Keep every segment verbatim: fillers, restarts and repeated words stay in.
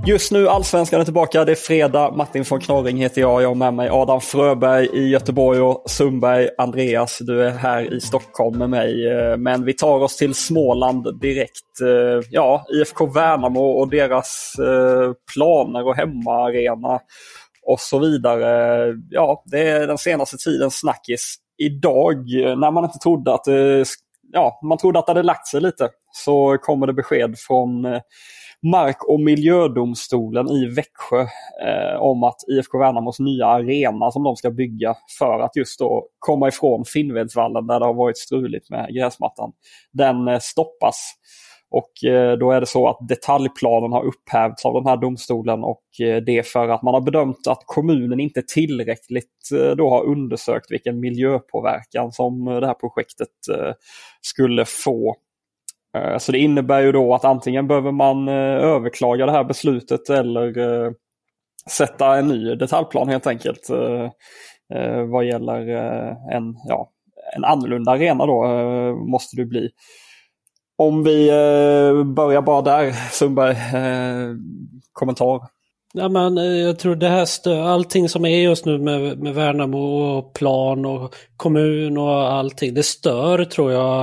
Just nu Allsvenskan är tillbaka, det är fredag, Martin von Knorring heter jag, jag har med mig Adam Fröberg i Göteborg och Sundberg, Andreas, du är här i Stockholm med mig, men vi tar oss till Småland direkt. Ja, I F K Värnamo och deras planer och hemmaarena och så vidare. Ja, det är den senaste tidens snackis. Idag, när man inte trodde att det, ja, man trodde att det hade lagt sig lite, så kommer det besked från Mark- och miljödomstolen i Växjö eh, om att I F K Värnamos nya arena som de ska bygga för att just då komma ifrån Finnvedsvallen där det har varit struligt med gräsmattan, den eh, stoppas. Och eh, då är det så att detaljplanen har upphävts av den här domstolen, och eh, det är för att man har bedömt att kommunen inte tillräckligt eh, då har undersökt vilken miljöpåverkan som eh, det här projektet eh, skulle få. Så det innebär ju då att antingen behöver man överklaga det här beslutet eller sätta en ny detaljplan helt enkelt vad gäller en, ja, en annorlunda arena då måste det bli. Om vi börjar bara där, Sundberg, kommentar. Ja, men jag tror det här stö- allting som är just nu med, med Värnamo och plan och kommun och allting, det stör tror jag.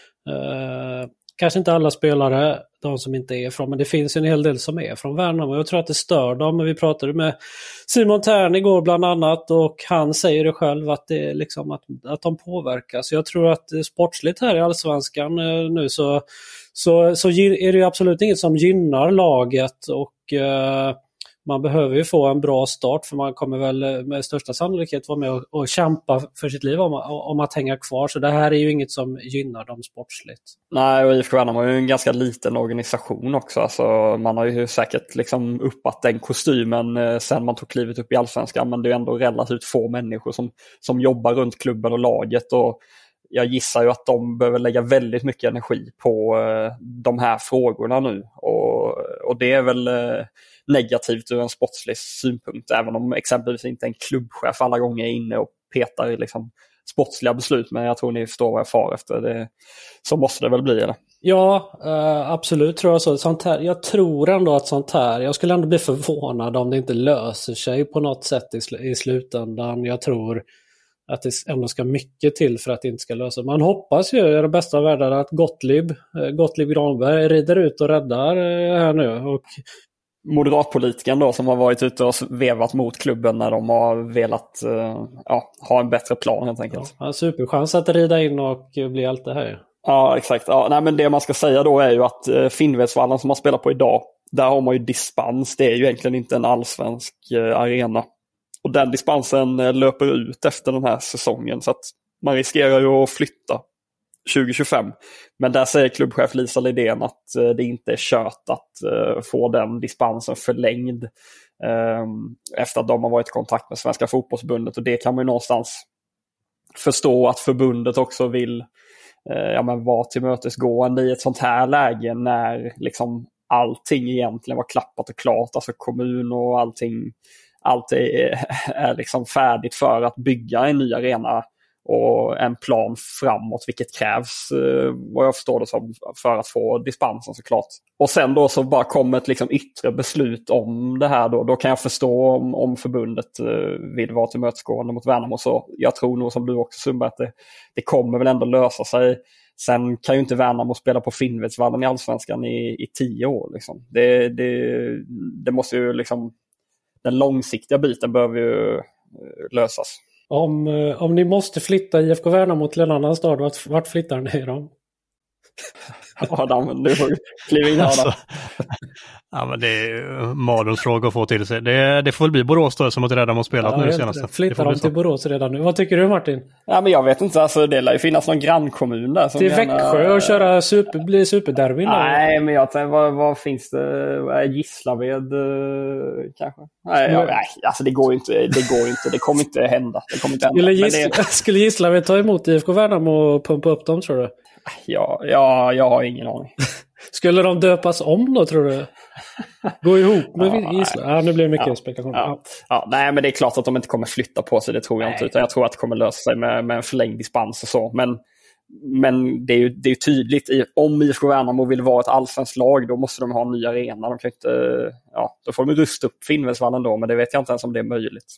Eh, Kanske inte alla spelare, de som inte är från, men det finns en hel del som är från Värnamo. Jag tror att det stör dem, men vi pratade med Simon Tern igår bland annat, och han säger det själv att det är liksom att, att de påverkas. Så jag tror att sportsligt här i Allsvenskan nu så, så, så är det ju absolut inget som gynnar laget, och eh, man behöver ju få en bra start, för man kommer väl med största sannolikhet vara med och, och kämpa för sitt liv om, om att hänga kvar. Så det här är ju inget som gynnar dem sportsligt. Nej, och I F K Värnamo är ju en ganska liten organisation också. Alltså, man har ju säkert liksom uppat den kostymen eh, sen man tog klivet upp i Allsvenskan, men det är ändå relativt få människor som, som jobbar runt klubben och laget, och jag gissar ju att de behöver lägga väldigt mycket energi på eh, de här frågorna nu, och, och det är väl eh, negativt ur en sportslig synpunkt, även om exempelvis inte en klubbchef alla gånger är inne och petar i liksom sportsliga beslut, men jag tror ni förstår vad jag far efter. Det, så måste det väl bli, eller? Ja, eh, absolut tror jag så. Sånt här, jag tror ändå att sånt här, jag skulle ändå bli förvånad om det inte löser sig på något sätt i, sl- i slutändan. Jag tror att det ändå ska mycket till för att det inte ska lösa. Man hoppas ju i det bästa av världar att Gottlieb, eh, Gottlieb Granberg rider ut och räddar eh, här nu, och moderatpolitiken då som har varit ute och vevat mot klubben när de har velat uh, ja, ha en bättre plan helt enkelt. Ja, superchans att rida in och bli allt det här. Ja, exakt. Ja, nej, men det man ska säga då är ju att uh, Finnvedsvallen som man spelar på idag, där har man ju dispens. Det är ju egentligen inte en allsvensk uh, arena. Och den dispensen uh, löper ut efter den här säsongen, så att man riskerar ju att flytta tjugo tjugofem. Men där säger klubbchef Lisa Lidén att uh, det inte är kört att uh, få den dispensen förlängd uh, efter att de har varit i kontakt med Svenska fotbollsförbundet, och det kan man ju någonstans förstå att förbundet också vill uh, ja, men vara tillmötesgående i ett sånt här läge när liksom allting egentligen var klappat och klart, alltså kommun och allting, allt är, är liksom färdigt för att bygga en ny arena och en plan framåt, vilket krävs eh, vad jag förstår det som, för att få dispensen såklart. Och sen då så bara kommer ett liksom yttre beslut om det här då, då kan jag förstå om, om förbundet eh, vill vara tillmötesgående mot Värnamo, så jag tror nog som du också Sundberg att det, det kommer väl ändå lösa sig. Sen kan ju inte Värnamo spela på Finnvedsvallen i Allsvenskan i, i tio år liksom. Det, det, det måste ju liksom, den långsiktiga biten behöver ju eh, lösas. Om, om ni måste flytta I F K Värnamo till en annan stad, vart, vart flyttar ni då? Adam, du får kliva in här. Alltså, ja, men det är mardrömsfråga att få till sig. Det, det får väl bli Borås då, som att redan har spelat ja, nu senast. Flyttar de till Borås redan nu? Vad tycker du, Martin? Ja, men jag vet inte, alltså, det lär ju finnas någon grannkommun där. Som till gärna... Växjö och köra super, bli superderbyn? Nej, men jag tänkte, vad, vad finns det? Gislaved kanske? Nej, ja, nej, alltså det går ju inte, det går inte, det kommer inte hända. Det kommer inte hända. Skulle, Gis- det... skulle Gislaved ta emot I F K Värnamo och pumpa upp dem, tror du? Ja, ja, jag har ingen aning. Skulle de döpas om då, tror du? Gå ihop med ja, Island? Ja, nu blir det mycket ja, spekulation. Ja. Ja, nej, men det är klart att de inte kommer flytta på sig, det tror jag nej. inte. Utan jag tror att det kommer lösa sig med, med en förlängd dispens och så. Men men det är ju det är tydligt, om I F K Värnamo vill vara ett allsvenskt lag, då måste de ha en ny arena. De kan inte, ja, då får de rusta upp Finnvedsvallen då, men det vet jag inte ens om det är möjligt.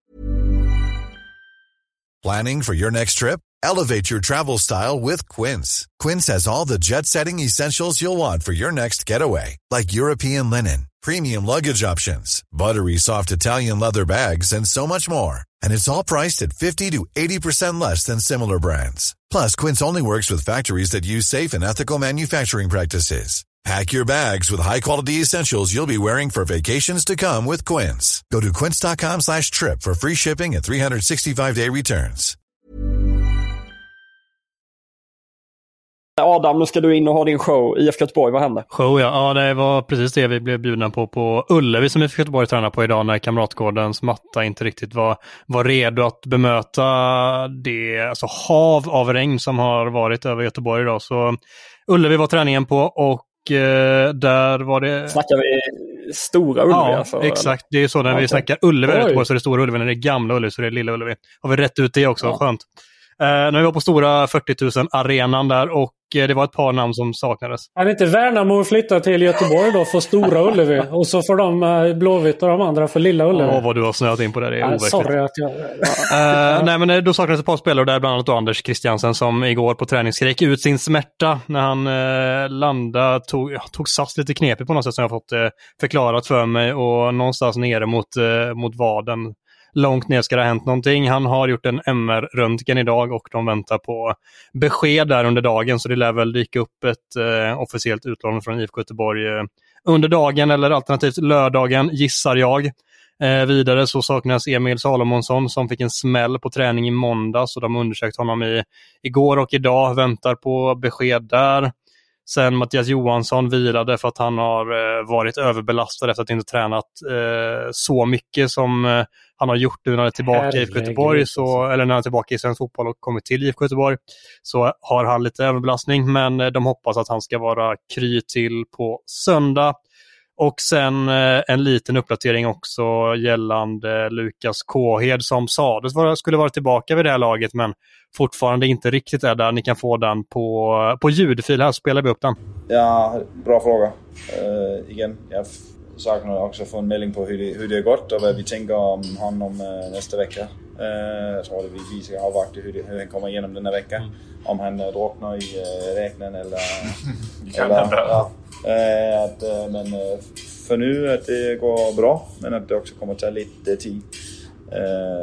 Planning for your next trip? Elevate your travel style with Quince. Quince has all the jet-setting essentials you'll want for your next getaway, like European linen, premium luggage options, buttery soft Italian leather bags, and so much more. And it's all priced at fifty to eighty percent less than similar brands. Plus, Quince only works with factories that use safe and ethical manufacturing practices. Pack your bags with high-quality essentials you'll be wearing for vacations to come with Quince. Go to quince.com slash trip for free shipping and three sixty-five day returns. Adam, nu ska du in och ha din show. I F K Göteborg, vad hände? Show, ja. Ja, det var precis det vi blev bjudna på på Ullevi som I F K Göteborg tränar på idag, när Kamratgårdens matta inte riktigt var, var redo att bemöta det alltså, hav av regn som har varit över Göteborg idag. Så Ullevi var träningen på, och eh, där var det... Snackar vi stora Ullevi? Ja, alltså, exakt. Det är så när okay. vi snackar Ullevi i Göteborg, så är det stora Ullevi, när det är gamla Ullevi så är det lilla Ullevi. Har vi rätt ut det också? Ja. Skönt. Uh, när vi var på stora fyrtio tusen arenan där, och uh, det var ett par namn som saknades. Är inte Värnamo flytta till Göteborg då för stora Ullevi? Och så får de uh, Blåvitt och de andra för lilla Ullevi. Ja, vad du har snöat in på det, det är uh, overkligt. Sorry att jag... uh, nej, men då saknades ett par spelare där, bland annat Anders Christiansen, som igår på träning skrek ut sin smärta när han uh, landade, tog, ja, tog sats lite knepigt på något sätt som jag har fått uh, förklarat för mig, och någonstans nere mot, uh, mot vaden. Långt ner ska det ha hänt någonting. Han har gjort en M R-röntgen idag, och de väntar på besked där under dagen. Så det lär väl dyka upp ett eh, officiellt utlån från I F K Göteborg eh, under dagen, eller alternativt lördagen, gissar jag. Eh, vidare så saknas Emil Salomonsson, som fick en smäll på träning i måndag. Så de undersökt honom i, igår och idag. Väntar på besked där. Sen Mattias Johansson vilade för att han har eh, varit överbelastad efter att inte tränat eh, så mycket som eh, han har gjort nu när han är tillbaka i I F K Göteborg, så, eller när han är tillbaka i svensk fotboll och kommit till I F K Göteborg, så har han lite överbelastning, men eh, de hoppas att han ska vara kry till på söndag. Och sen eh, en liten uppdatering också gällande Lukas Kåhed, som sades vara, skulle vara tillbaka vid det här laget, men fortfarande inte riktigt är där. Ni kan få den på, på ljudfil, här spelar vi upp den. Ja, bra fråga. Uh, igen, jag saknar också få en melding på hur det, hur det är gått och vad vi tänker om honom uh, nästa vecka. Uh, jag tror att vi, vi ska avvakta hur, det, hur han kommer igenom den här veckan. Mm. Om han uh, droppnar i uh, räknen eller... eller ja, uh, att, uh, men uh, för nu att det går bra, men att det också kommer ta lite tid uh,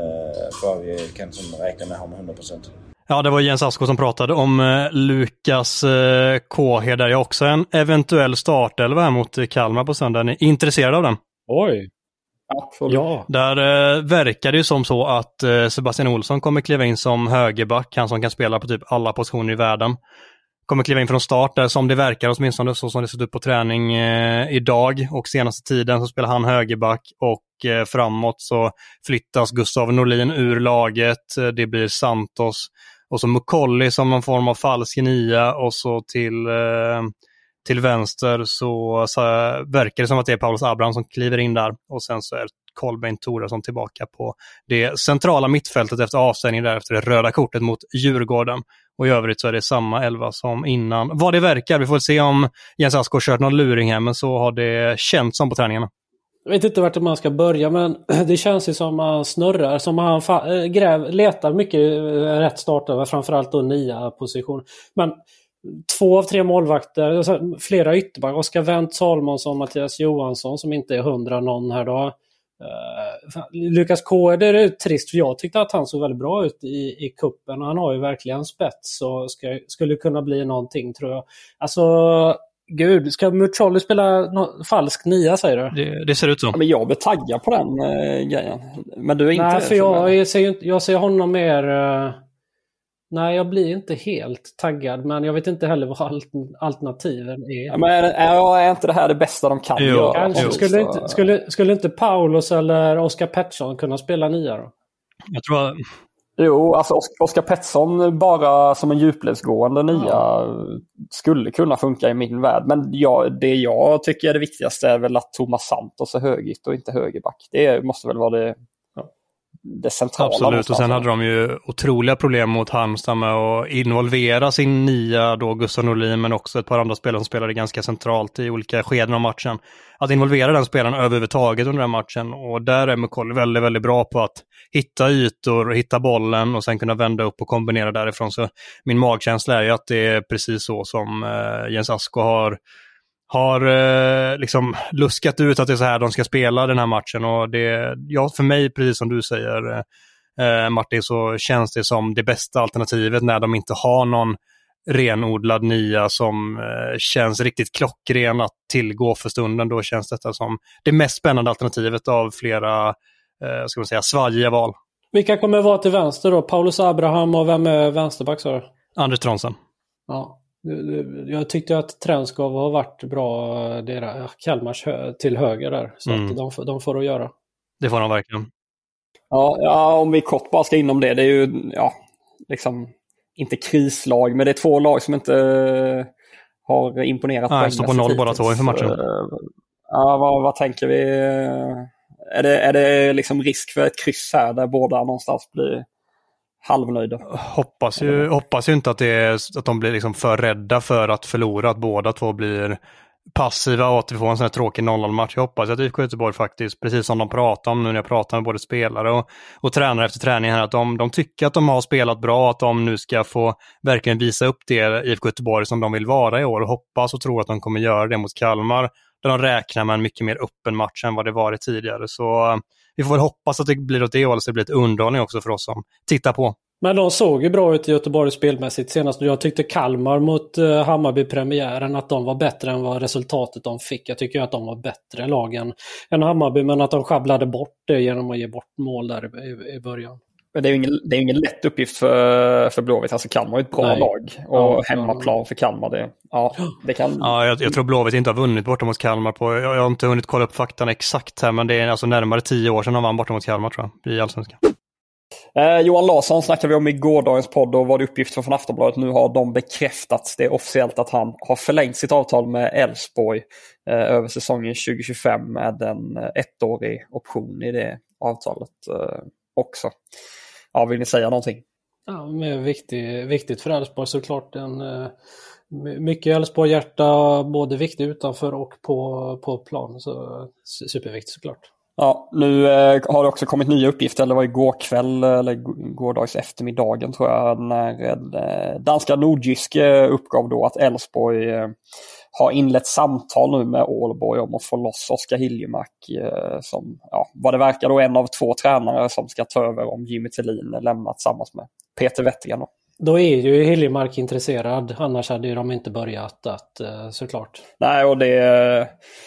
för vi kan som räkna med honom hundra procent. Ja, det var Jens Asko som pratade om eh, Lukas eh, Kåhed. Där är också en eventuell startelva här mot Kalmar på söndag. Är ni intresserade av den? Oj! Absolut. Ja. Där eh, verkar det ju som så att eh, Sebastian Olsson kommer kliva in som högerback. Han som kan spela på typ alla positioner i världen. Kommer kliva in från start där, som det verkar åtminstone, så som det ser ut på träning eh, idag. Och senaste tiden så spelar han högerback, och eh, framåt så flyttas Gustav Norlin ur laget. Det blir Santos och så Mukolli som någon form av falsk nia, och så till, eh, till vänster så, så verkar det som att det är Paulus Abraham som kliver in där, och sen så är Kolbeinn Thoresson tillbaka på det centrala mittfältet efter avstängning där efter det röda kortet mot Djurgården. Och i övrigt så är det samma elva som innan. Vad det verkar, vi får se om Jens Asko har kört någon luring här, men så har det känts som på träningarna. Jag vet inte vart man ska börja, men det känns ju som man snurrar, som man fa- gräv, letar mycket rätt startare, framförallt då nia position. Men två av tre målvakter, flera ytterback, Oskar Wendt, Salomonsson, Mattias Johansson som inte är hundra någon här då. Uh, Lukas Kåhed, det är trist, för jag tyckte att han såg väldigt bra ut i, i kuppen, och han har ju verkligen spets och ska, skulle kunna bli någonting, tror jag. Alltså, gud, ska Mucolli spela no- falsk nia, säger du? Det, det ser ut så. Ja, men jag blir taggad på den uh, grejen. Men du är inte... Nej, för jag, jag, ser, jag ser honom mer... Uh, nej, jag blir inte helt taggad, men jag vet inte heller vad alt- alternativen är. Ja, men är, är, är inte det här det bästa de kan jo, göra? Kanske. Skulle, inte, skulle, skulle inte Paulus eller Oskar Pettersson kunna spela nia då? Jag tror... Jo, alltså Oskar Pettersson bara som en djupledsgående nia ja. skulle kunna funka i min värld. Men jag, det jag tycker är det viktigaste är väl att Thomas Santos är högerytter och inte högerback. Det måste väl vara det, det centrala. Absolut, och sen hade de ju otroliga problem mot Halmstad med att involvera sin nia då Gustav Norlin, men också ett par andra spelare som spelade ganska centralt i olika skeden av matchen. Att involvera den spelaren överhuvudtaget under den matchen, och där är McCauley väldigt, väldigt bra på att hitta ytor och hitta bollen och sen kunna vända upp och kombinera därifrån. Så min magkänsla är ju att det är precis så som eh, Jens Asko har har eh, liksom luskat ut att det är så här de ska spela den här matchen. Och det, ja, för mig, precis som du säger eh, Martin, så känns det som det bästa alternativet när de inte har någon renodlad nia som eh, känns riktigt klockren att tillgå för stunden. Då känns detta som det mest spännande alternativet av flera eh, ska man säga, svajiga val. Vilka kommer vara till vänster då? Paulus Abraham, och vem är vänsterback, sa du? Anders Tronsen. Ja. Jag tyckte att Tränskov har varit bra, deras Kalmars hö- till höger där. Så mm. att de, de får att göra. Det får de verkligen. Ja, ja, om vi kort bara ska inom det. Det är ju ja, liksom inte krislag, men det är två lag som inte uh, har imponerat. Nej, står på noll båda två inför matchen. Uh, ja, vad, vad tänker vi? Är det, är det liksom risk för ett kryss här där båda någonstans blir halvnöjda? Hoppas ju, hoppas ju inte att, det är, att de blir liksom för rädda för att förlora, att båda två blir passiva och att vi får en sån här tråkig noll noll-match. Jag hoppas att I F K Göteborg faktiskt, precis som de pratar om nu när jag pratar med både spelare och, och tränare efter träningen här, att de, de tycker att de har spelat bra, att de nu ska få verkligen visa upp det I F K Göteborg som de vill vara i år, och hoppas och tror att de kommer göra det mot Kalmar, där de räknar med en mycket mer öppen match än vad det varit tidigare. Så vi får väl hoppas att det blir åt det hållet, så det blir ett underhållning också för oss som tittar på. Men de såg ju bra ut i Göteborg spelmässigt senast. Jag tyckte Kalmar mot uh, Hammarby-premiären att de var bättre än vad resultatet de fick. Jag tycker att de var bättre lagen än Hammarby, men att de sjabblade bort det genom att ge bort mål där i, i början. Men det är ju ingen, det är ingen lätt uppgift för, för Blåvitt. Alltså Kalmar är ett bra Nej. lag. Och ja, hemmaplan för Kalmar. Det, ja, det kan... ja, jag, jag tror Blåvitt inte har vunnit borta mot Kalmar på... Jag, jag har inte hunnit kolla upp faktan exakt här, men det är alltså närmare tio år sedan de vann borta mot Kalmar, tror jag, i Allsvenskan. Eh, Johan Larsson snackade vi om i gårdagens podd, och var det uppgifter från Aftonbladet. Nu har de bekräftat det officiellt att han har förlängt sitt avtal med Elfsborg eh, över säsongen tjugo tjugofem med en eh, ettårig option i det avtalet eh, också. Ja, vill ni säga någonting? Ja, men viktigt, viktigt för Elfsborg såklart. En, eh, mycket Elfsborg-hjärta, både viktigt utanför och på, på plan. Så superviktigt såklart. Ja, nu eh, har det också kommit nya uppgifter, eller var igår kväll eller gårdags eftermiddagen tror jag, när eh, danska Nordjysk eh, uppgav då att Elfsborg eh, har inlett samtal nu med Ålborg om att få loss Oskar Hiljemark eh, som, ja, vad det verkar då en av två tränare som ska ta över om Jimmy Tillin lämnat tillsammans med Peter Wettergren då. Då är ju Hiljemark intresserad, annars hade ju de inte börjat att, eh, såklart. Nej, och det,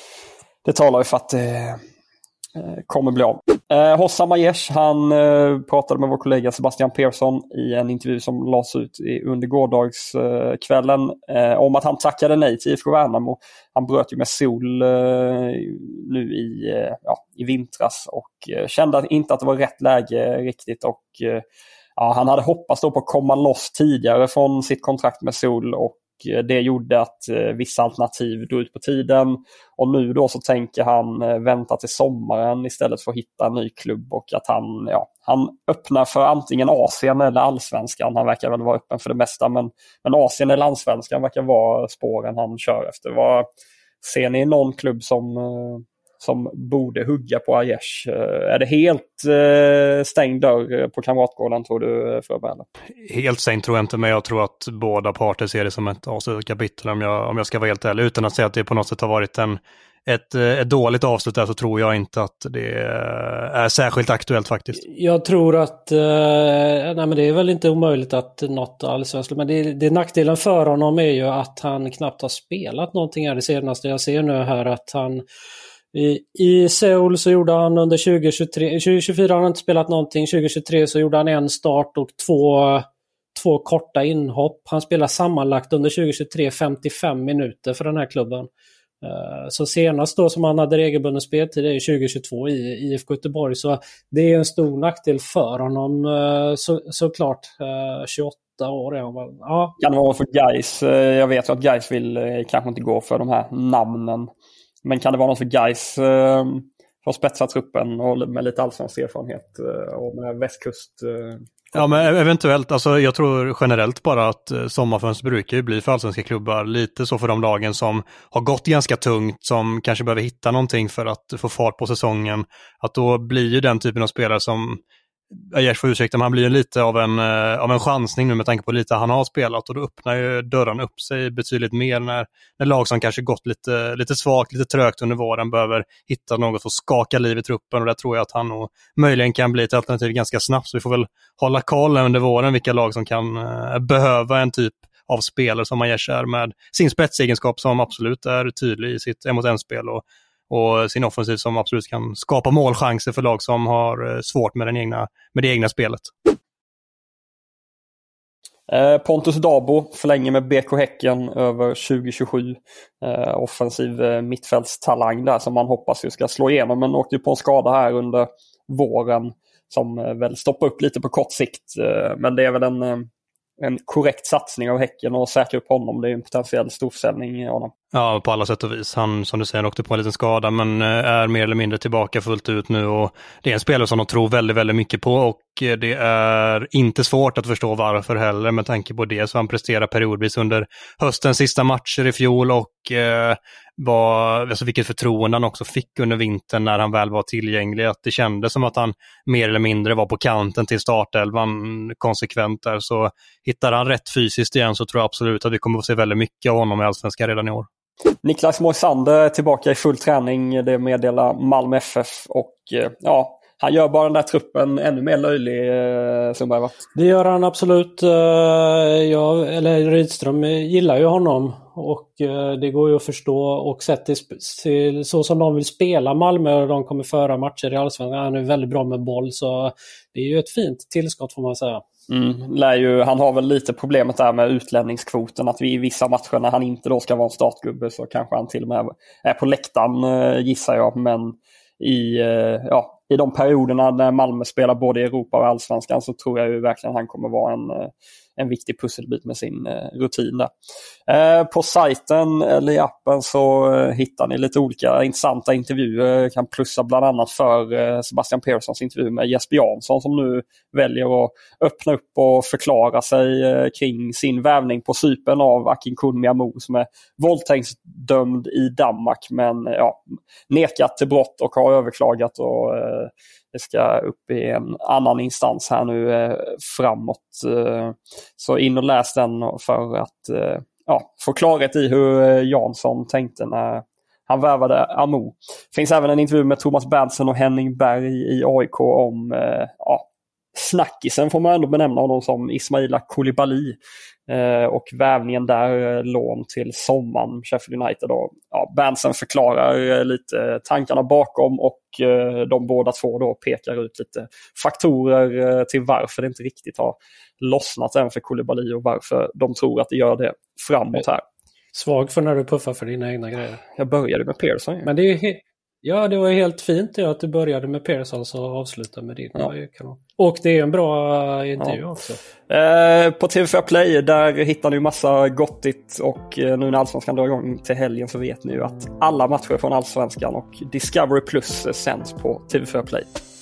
det talar ju för att eh, kommer bli av. Eh, Hossam Aiesh, han eh, pratade med vår kollega Sebastian Persson i en intervju som lades ut i, under gårdagskvällen eh, eh, om att han tackade nej till I F K Värnamo. Han bröt ju med Sol eh, nu i, eh, ja, i vintras och eh, kände inte att det var rätt läge riktigt, och eh, ja, han hade hoppats då på att komma loss tidigare från sitt kontrakt med Sol, och det gjorde att eh, vissa alternativ drog ut på tiden, och nu då så tänker han eh, vänta till sommaren istället för att hitta en ny klubb, och att han, ja, han öppnar för antingen Asien eller Allsvenskan. Han verkar väl vara öppen för det mesta, men, men Asien eller Allsvenskan verkar vara spåren han kör efter. Vad, ser ni någon klubb som, eh, som borde hugga på Aiesh? Är det helt eh, stängd dörr på Kamratgården, tror du, Fröberg? Helt stängt tror jag inte, men jag tror att båda parter ser det som ett avslutat kapitel, om jag, om jag ska vara helt ärlig. Utan att säga att det på något sätt har varit en, ett, ett dåligt avslut där, så tror jag inte att det är särskilt aktuellt faktiskt. Jag tror att eh, nej, men det är väl inte omöjligt att något allsvenskt, men det, det nackdelen för honom är ju att han knappt har spelat någonting här det senaste. Jag ser nu här att han I, I Seoul så gjorde han under tjugo tjugotre, tjugo tjugofyra har han inte spelat någonting. tjugo tjugotre så gjorde han en start och två, två korta inhopp. Han spelar sammanlagt under tjugo tjugotre femtiofem minuter för den här klubben. Så senast då som han hade regelbunden speltid är tjugo tjugotvå i I F K Göteborg. Så det är en stor nackdel för honom, så, såklart. tjugoåtta år är han väl. Ja. Kan det vara för Gais? Jag vet ju att Gais vill kanske inte gå för de här namnen. Men kan det vara något för Gais? får spetsa truppen och med lite allsvensk erfarenhet och med västkust. Ja, men eventuellt, alltså jag tror generellt bara att sommarfönster brukar ju bli för allsvenska klubbar lite så för de lagen som har gått ganska tungt, som kanske behöver hitta någonting för att få fart på säsongen, att då blir ju den typen av spelare som jag får ursäkta, men han blir ju lite av en, av en chansning nu med tanke på lite han har spelat, och då öppnar ju dörren upp sig betydligt mer när, när lag som kanske gått lite, lite svagt, lite trögt under våren behöver hitta något för att skaka liv i truppen, och där tror jag att han nog möjligen kan bli ett alternativ ganska snabbt, så vi får väl hålla koll under våren vilka lag som kan eh, behöva en typ av spelare som Majers är, med sin spetsegenskap som absolut är tydlig i sitt en mot en-spel och och sin offensiv som absolut kan skapa målchanser för lag som har svårt med, den egna, med det egna spelet. Eh, Pontus Dabo förlänger med B K Häcken över tjugo tjugosju. Eh, offensiv eh, mittfältstalang där som man hoppas ju ska slå igenom, men åkte ju på en skada här under våren som eh, väl stoppar upp lite på kort sikt. Eh, men det är väl en, eh, en korrekt satsning av Häcken och säkra upp honom. Det är en potentiell storförsäljning av honom. Ja, på alla sätt och vis. Han, som du säger, åkte på en liten skada men är mer eller mindre tillbaka fullt ut nu, och det är en spelare som de tror väldigt, väldigt mycket på, och det är inte svårt att förstå varför heller, med tanke på det så han presterar periodvis under höstens sista matcher i fjol, och eh, var, alltså vilket förtroende han också fick under vintern när han väl var tillgänglig, att det kändes som att han mer eller mindre var på kanten till startelvan konsekvent där, så hittar han rätt fysiskt igen så tror jag absolut att vi kommer att se väldigt mycket av honom i Allsvenskan redan i år. Niklas Moisander är tillbaka i full träning, det meddelar Malmö F F, och ja, han gör bara den där truppen ännu mer löjlig, Sundberg, va? Det gör han absolut. Jag, eller Rydström gillar ju honom, och det går ju att förstå, och sett till så som de vill spela Malmö och de kommer föra matcher i Allsvenskan. Han är väldigt bra med boll, så det är ju ett fint tillskott får man säga. Mm, lär ju, han har väl lite problemet där med utlämningskvoten, att vi i vissa matcher när han inte då ska vara en startgubbe så kanske han till och med är på läktaren, gissar jag, men i, ja, i de perioderna när Malmö spelar både i Europa och Allsvenskan så tror jag ju verkligen att han kommer vara en, en viktig pusselbit med sin rutin där. Eh, på sajten eller i appen så eh, hittar ni lite olika intressanta intervjuer. Jag kan plussa bland annat för eh, Sebastian Perssons intervju med Jesper Jansson, som nu väljer att öppna upp och förklara sig eh, kring sin värvning på Cypern av Akinkunmi Amo, som är våldtäktsdömd i Danmark men ja, nekat till brott och har överklagat, och eh, det ska upp i en annan instans här nu eh, framåt. Eh, så in och läs den för att eh, ja, få klarhet i hur eh, Jansson tänkte när han värvade Amo. Det finns även en intervju med Thomas Berntsen och Henning Berg i A I K om eh, ja, snackisen får man ändå benämna honom som, Ismaila Koulibaly. Eh, och värvningen där, eh, lån till sommaren Sheffield United. Och, ja, Berntsen förklarar eh, lite tankarna bakom, och eh, de båda två då pekar ut lite faktorer eh, till varför det inte riktigt har lossnat än för Koulibaly och varför de tror att det gör det framåt här. Svag för när du puffar för dina egna grejer. Jag började med Persson. Men det är he- ja, det var helt fint ja, att du började med Persson och avslutade med din. Ja. Och det är en bra intervju ja. också. Eh, på T V fyra Play där hittar ni massa gottigt, och eh, nu när Allsvenskan drar igång till helgen så vet ni ju att alla matcher från Allsvenskan och Discovery Plus sänds på T V fyra Play.